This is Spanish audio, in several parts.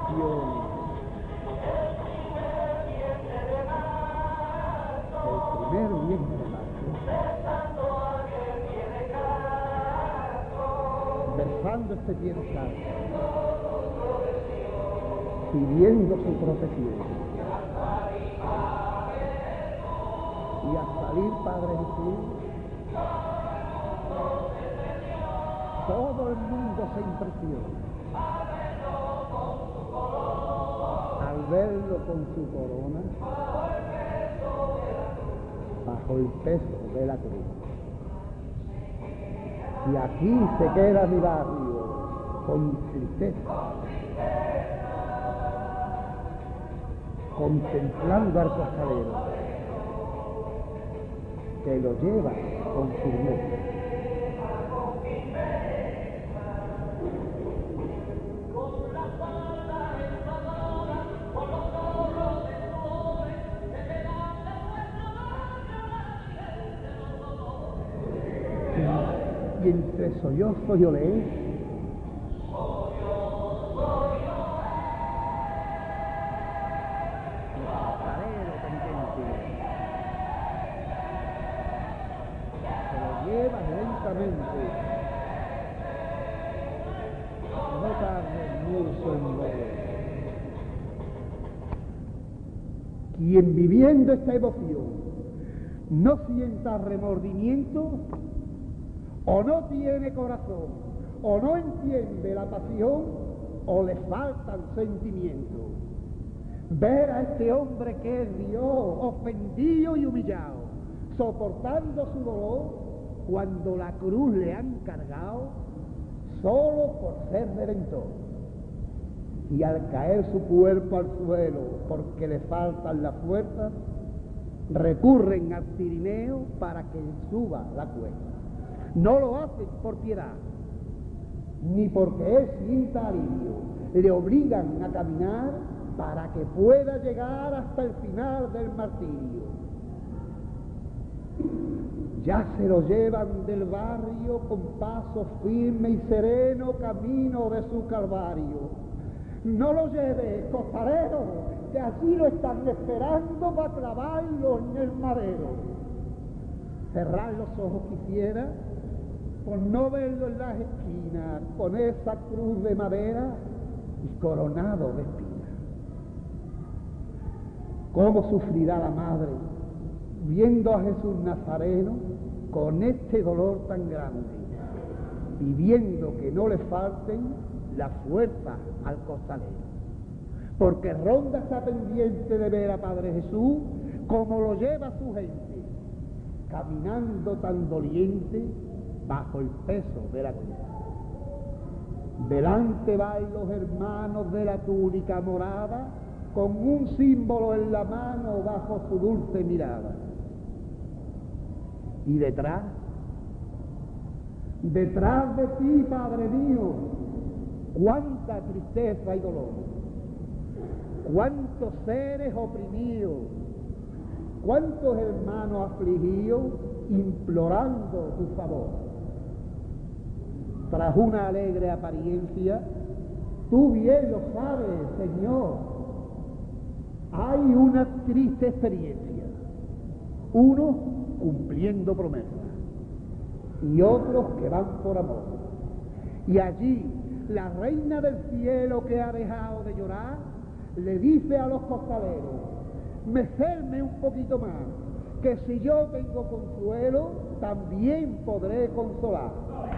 bendición. El primer bien de marzo, besando este pie de santo, pidiendo su protección. Y al salir, Padre Jesús, todo el mundo se impresiona al verlo con su corona bajo el peso de la cruz. Y aquí se queda mi barrio con tristeza, contemplando al costalero que lo lleva con su muerte. Y entre sollozos y olés, lleva lentamente, no tarde mucho en morir. Quien viviendo esta emoción no sienta remordimiento, o no tiene corazón, o no entiende la pasión, o le faltan sentimientos. Ver a este hombre que es Dios, ofendido y humillado, soportando su dolor, cuando la cruz le han cargado, solo por ser redentor. Y al caer su cuerpo al suelo, porque le faltan las fuerzas, recurren al Cirineo para que suba la cuesta. No lo hacen por piedad, ni porque él sienta alivio. Le obligan a caminar para que pueda llegar hasta el final del martirio. Ya se lo llevan del barrio con paso firme y sereno camino de su calvario. No lo lleve, costalero, que allí lo están esperando para clavarlo en el madero. Cerrar los ojos quisiera por no verlo en las esquinas, con esa cruz de madera y coronado de espinas. ¿Cómo sufrirá la madre viendo a Jesús Nazareno con este dolor tan grande, pidiendo que no le falten la fuerza al costalero? Porque Ronda está pendiente de ver a Padre Jesús como lo lleva su gente, caminando tan doliente bajo el peso de la cruz. Delante van los hermanos de la túnica morada, con un símbolo en la mano bajo su dulce mirada. Y detrás de ti, Padre mío, cuánta tristeza y dolor, cuántos seres oprimidos, cuántos hermanos afligidos implorando tu favor. Tras una alegre apariencia, tú bien lo sabes, Señor, hay una triste experiencia. Unos cumpliendo promesas y otros que van por amor. Y allí la reina del cielo, que ha dejado de llorar, le dice a los costaleros: mecerme un poquito más, que si yo tengo consuelo, también podré consolar.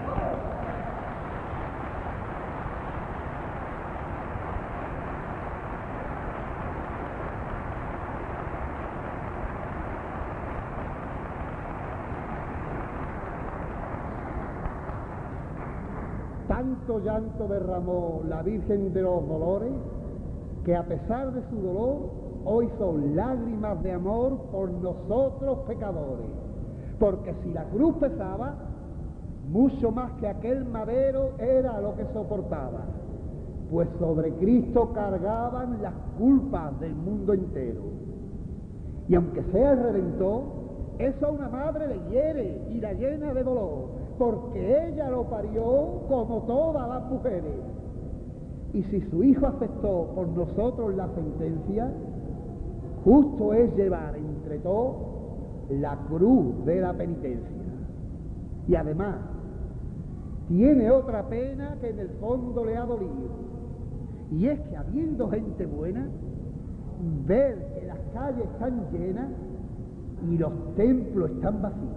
Tanto llanto derramó la Virgen de los Dolores, que a pesar de su dolor, hoy son lágrimas de amor por nosotros pecadores. Porque si la cruz pesaba, mucho más que aquel madero era lo que soportaba, pues sobre Cristo cargaban las culpas del mundo entero. Y aunque sea el Redentor, eso a una madre le hiere y la llena de dolor, porque ella lo parió como todas las mujeres. Y si su Hijo aceptó por nosotros la sentencia, justo es llevar entre todos la cruz de la penitencia. Y además, tiene otra pena que en el fondo le ha dolido. Y es que habiendo gente buena, ver que las calles están llenas y los templos están vacíos.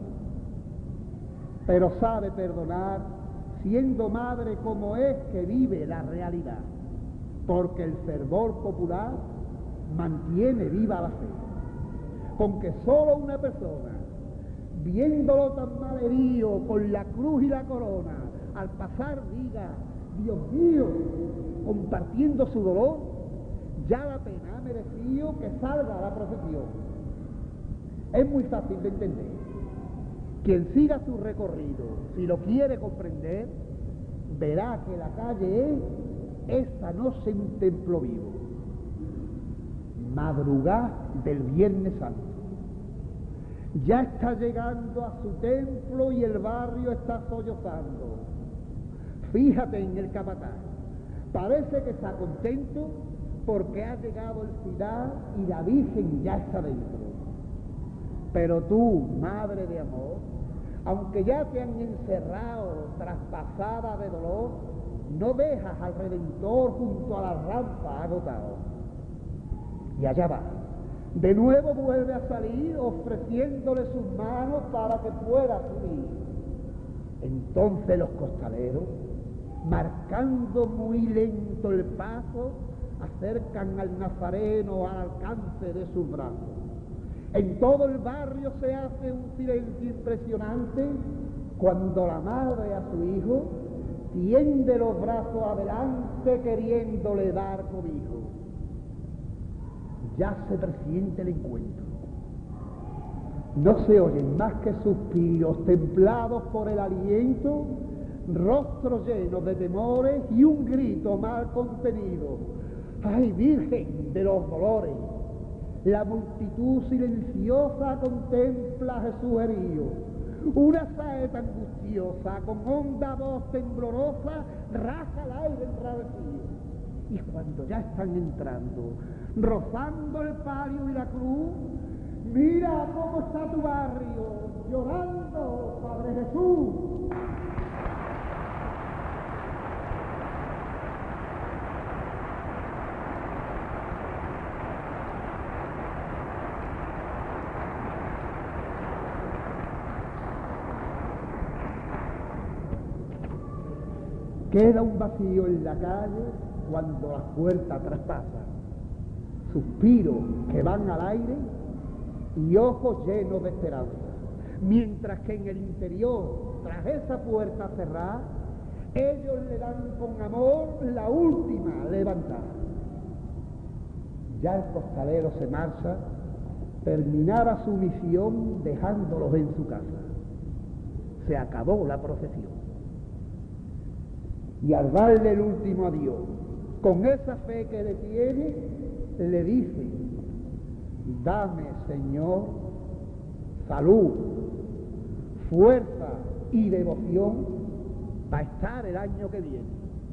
Pero sabe perdonar, siendo madre como es que vive la realidad, porque el fervor popular mantiene viva la fe. Con que solo una persona, viéndolo tan malherido con la cruz y la corona, al pasar diga, Dios mío, compartiendo su dolor, ya la pena ha merecido que salga a la procesión. Es muy fácil de entender. Quien siga su recorrido, si lo quiere comprender, verá que la calle es esta noche un templo vivo. Madrugada del Viernes Santo. Ya está llegando a su templo y el barrio está sollozando. Fíjate en el capataz, parece que está contento porque ha llegado el final y la Virgen ya está dentro. Pero tú, madre de amor, aunque ya te han encerrado traspasada de dolor, no dejas al Redentor junto a la rampa agotado. Y allá va. De nuevo vuelve a salir ofreciéndole sus manos para que pueda subir. Entonces los costaleros, marcando muy lento el paso, acercan al Nazareno al alcance de sus brazos. En todo el barrio se hace un silencio impresionante cuando la madre a su hijo tiende los brazos adelante queriéndole dar cobijo. Ya se presiente el encuentro. No se oyen más que suspiros templados por el aliento, rostros llenos de temores y un grito mal contenido. ¡Ay, Virgen de los dolores! La multitud silenciosa contempla a Jesús herido. Una saeta angustiosa con honda voz temblorosa raja el aire enrarecido. Y cuando ya están entrando, rozando el palio y la cruz, mira cómo está tu barrio, llorando, Padre Jesús. Queda un vacío en la calle cuando las puertas traspasan, suspiros que van al aire y ojos llenos de esperanza, mientras que en el interior, tras esa puerta cerrada, ellos le dan con amor la última levantada. Ya el costalero se marcha, terminara su misión dejándolos en su casa. Se acabó la procesión. Y al darle el último adiós, con esa fe que le tiene, le dice, dame, Señor, salud, fuerza y devoción para estar el año que viene.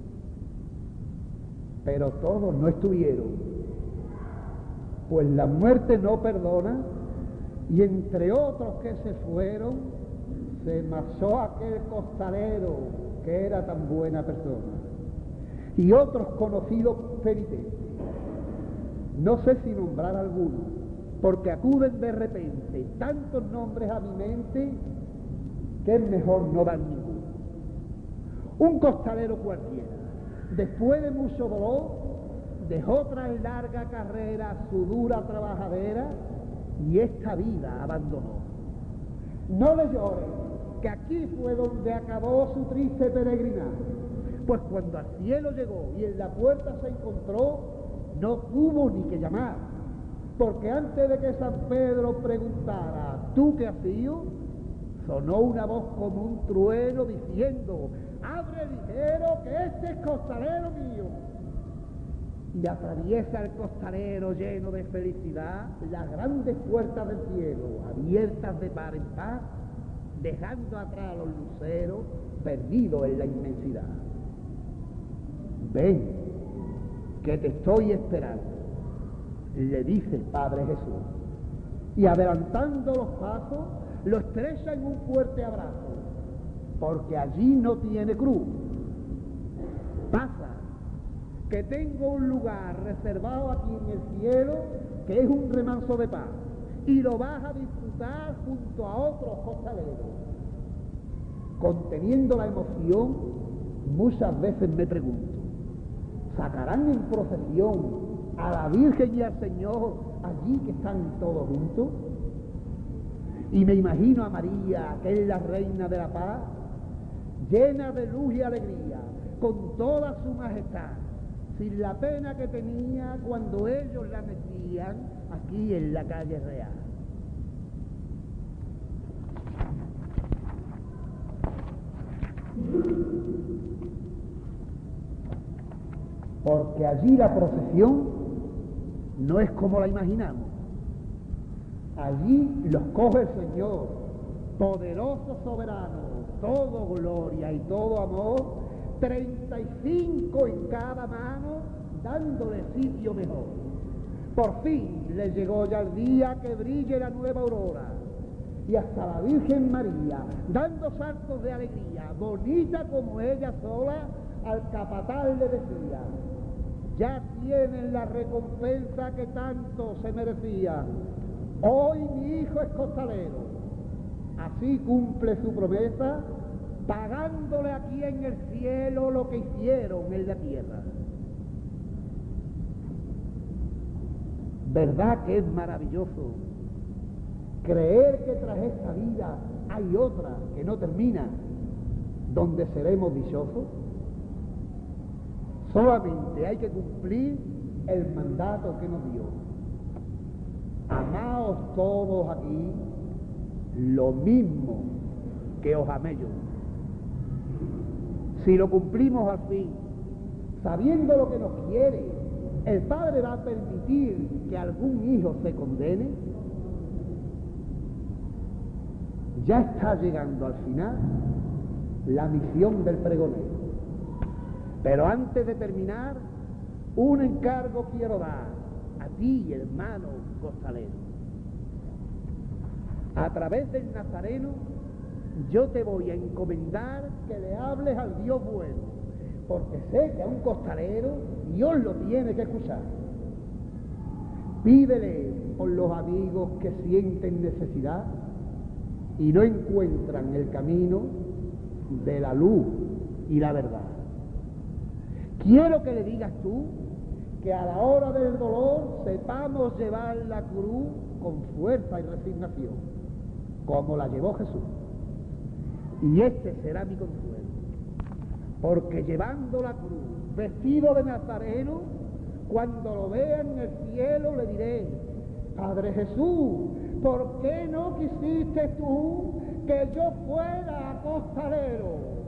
Pero todos no estuvieron, pues la muerte no perdona, y entre otros que se fueron, se marchó aquel costalero que era tan buena persona, y otros conocidos penitentes. No sé si nombrar alguno, porque acuden de repente tantos nombres a mi mente que es mejor no dar ninguno. Un costalero cualquiera, después de mucho dolor, dejó tras larga carrera su dura trabajadera y esta vida abandonó. No le lloren, que aquí fue donde acabó su triste peregrinaje, pues cuando al cielo llegó y en la puerta se encontró, no tuvo ni que llamar, porque antes de que San Pedro preguntara, ¿tú qué has sido?, sonó una voz como un trueno diciendo, abre ligero que este es costalero mío. Y atraviesa el costalero lleno de felicidad las grandes puertas del cielo, abiertas de par en par, dejando atrás a los luceros perdidos en la inmensidad. Ven, que te estoy esperando, le dice el Padre Jesús. Y adelantando los pasos, lo estrecha en un fuerte abrazo, porque allí no tiene cruz. Pasa, que tengo un lugar reservado aquí en el cielo, que es un remanso de paz, y lo vas a disfrutar junto a otros costaleros. Conteniendo la emoción, muchas veces me pregunto, ¿sacarán en procesión a la Virgen y al Señor allí que están todos juntos? Y me imagino a María, que es la reina de la paz, llena de luz y alegría, con toda su majestad, sin la pena que tenía cuando ellos la metían aquí en la calle real. Porque allí la procesión no es como la imaginamos. Allí los coge el Señor, poderoso soberano, todo gloria y todo amor, 35 en cada mano, dándole sitio mejor. Por fin le llegó ya el día que brille la nueva aurora, y hasta la Virgen María, dando saltos de alegría, bonita como ella sola, al capataz le decía: ya tienen la recompensa que tanto se merecían. Hoy mi hijo es costalero. Así cumple su promesa, pagándole aquí en el cielo lo que hicieron en la tierra. ¿Verdad que es maravilloso creer que tras esta vida hay otra que no termina, donde seremos dichosos? Solamente hay que cumplir el mandato que nos dio. Amaos todos aquí lo mismo que os amé yo. Si lo cumplimos al fin, sabiendo lo que nos quiere, ¿el Padre va a permitir que algún hijo se condene? Ya está llegando al final la misión del pregonero. Pero antes de terminar, un encargo quiero dar a ti, hermano costalero. A través del Nazareno, yo te voy a encomendar que le hables al Dios bueno, porque sé que a un costalero Dios lo tiene que escuchar. Pídele por los amigos que sienten necesidad y no encuentran el camino de la luz y la verdad. Quiero que le digas tú que a la hora del dolor sepamos llevar la cruz con fuerza y resignación, como la llevó Jesús. Y este será mi consuelo, porque llevando la cruz, vestido de nazareno, cuando lo vea en el cielo le diré: Padre Jesús, ¿por qué no quisiste tú que yo fuera costalero?